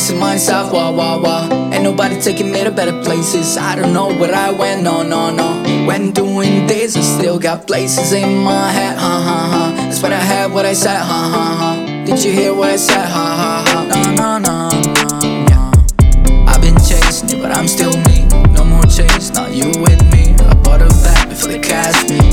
missing myself, wah, wah, wah. Ain't nobody taking me to better places. I don't know where I went, no, no, no. When doing this, I still got places in my head, ha, ha, ha. That's what I had, what I said, ha, ha, ha. Did you hear what I said, ha, ha, ha. No, no, no, no, yeah. I've been chasing it, but I'm still me. No more chase, not you with me. I bought a bag before they catch me.